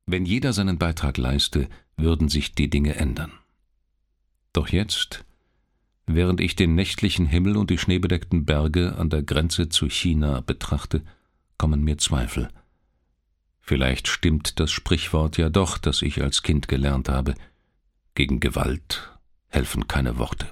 Wenn jeder seinen Beitrag leiste, würden sich die Dinge ändern. Doch jetzt, während ich den nächtlichen Himmel und die schneebedeckten Berge an der Grenze zu China betrachte, kommen mir Zweifel. Vielleicht stimmt das Sprichwort ja doch, das ich als Kind gelernt habe: Gegen Gewalt helfen keine Worte.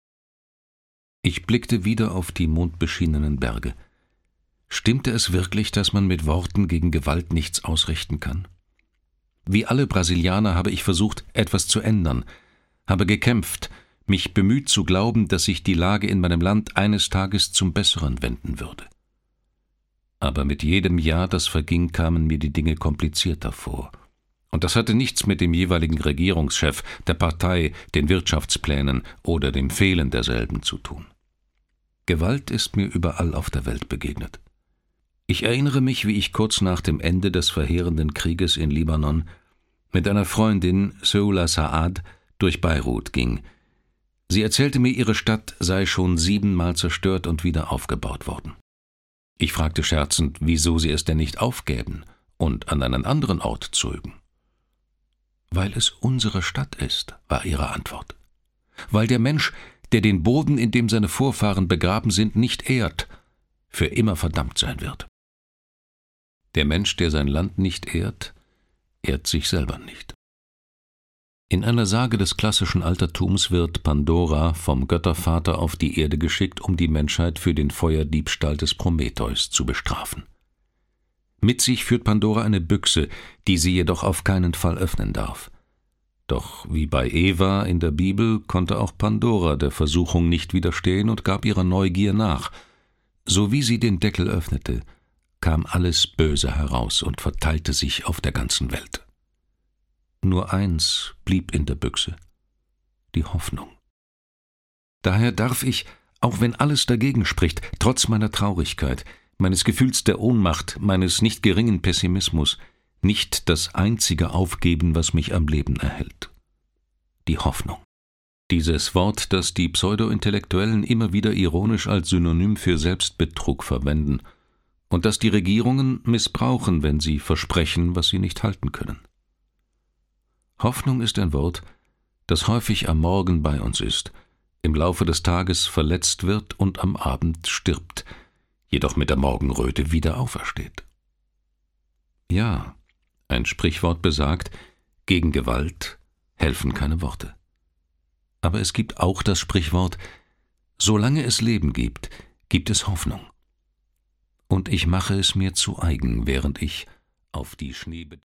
Ich blickte wieder auf die mondbeschienenen Berge. Stimmte es wirklich, dass man mit Worten gegen Gewalt nichts ausrichten kann? Wie alle Brasilianer habe ich versucht, etwas zu ändern, habe gekämpft, mich bemüht zu glauben, dass sich die Lage in meinem Land eines Tages zum Besseren wenden würde. Aber mit jedem Jahr, das verging, kamen mir die Dinge komplizierter vor. Und das hatte nichts mit dem jeweiligen Regierungschef, der Partei, den Wirtschaftsplänen oder dem Fehlen derselben zu tun. Gewalt ist mir überall auf der Welt begegnet. Ich erinnere mich, wie ich kurz nach dem Ende des verheerenden Krieges in Libanon mit einer Freundin, Soula Saad, durch Beirut ging. Sie erzählte mir, ihre Stadt sei schon 7-mal zerstört und wieder aufgebaut worden. Ich fragte scherzend, wieso sie es denn nicht aufgäben und an einen anderen Ort zögen. »Weil es unsere Stadt ist«, war ihre Antwort. »Weil der Mensch, der den Boden, in dem seine Vorfahren begraben sind, nicht ehrt, für immer verdammt sein wird.« Der Mensch, der sein Land nicht ehrt, ehrt sich selber nicht. In einer Sage des klassischen Altertums wird Pandora vom Göttervater auf die Erde geschickt, um die Menschheit für den Feuerdiebstahl des Prometheus zu bestrafen. Mit sich führt Pandora eine Büchse, die sie jedoch auf keinen Fall öffnen darf. Doch wie bei Eva in der Bibel konnte auch Pandora der Versuchung nicht widerstehen und gab ihrer Neugier nach. So wie sie den Deckel öffnete, kam alles Böse heraus und verteilte sich auf der ganzen Welt. Nur eins blieb in der Büchse: die Hoffnung. Daher darf ich, auch wenn alles dagegen spricht, trotz meiner Traurigkeit, meines Gefühls der Ohnmacht, meines nicht geringen Pessimismus, nicht das Einzige aufgeben, was mich am Leben erhält: die Hoffnung. Dieses Wort, das die Pseudo-Intellektuellen immer wieder ironisch als Synonym für Selbstbetrug verwenden und das die Regierungen missbrauchen, wenn sie versprechen, was sie nicht halten können. Hoffnung ist ein Wort, das häufig am Morgen bei uns ist, im Laufe des Tages verletzt wird und am Abend stirbt, jedoch mit der Morgenröte wieder aufersteht. Ja, ein Sprichwort besagt, gegen Gewalt helfen keine Worte. Aber es gibt auch das Sprichwort, solange es Leben gibt, gibt es Hoffnung. Und ich mache es mir zu eigen, während ich auf die